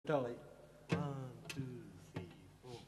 Dolly. 1, 2, 3, 4.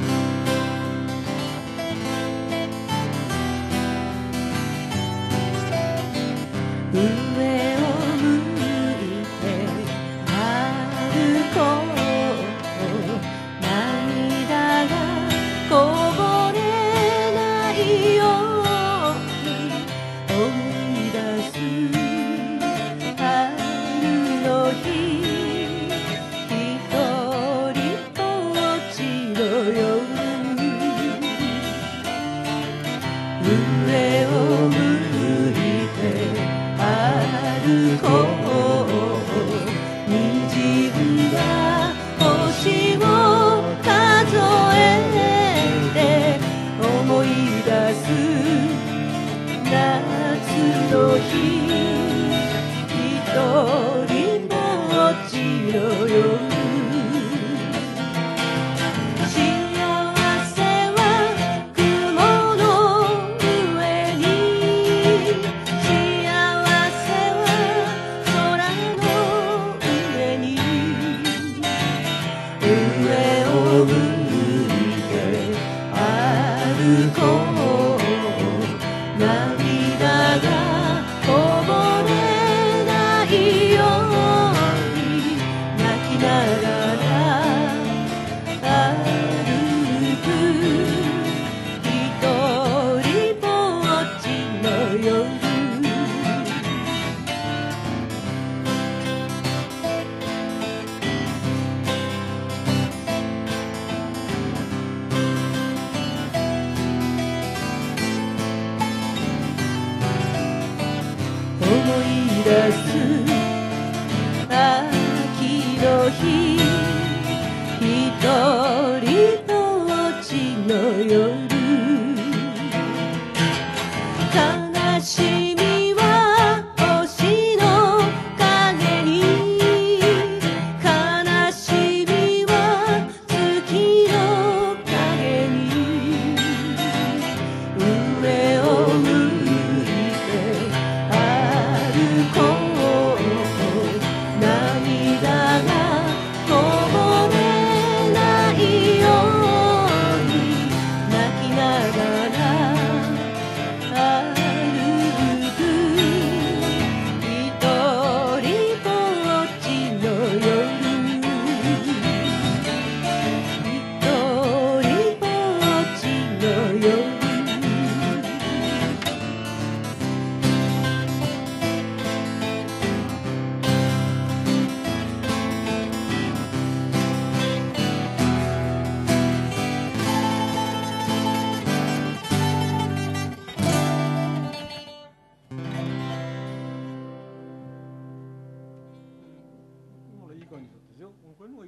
上を向いて歩こう涙がこぼれないように思い出す春の日一人ぼっちの夜上を向いて歩こう滲んだ星を数えて思い出す夏の日一人ぼっちの夜上を向いて歩こう涙がこぼれないように泣きながら歩く一人ぼっちの夜思い出す秋の日一人ぼっちの夜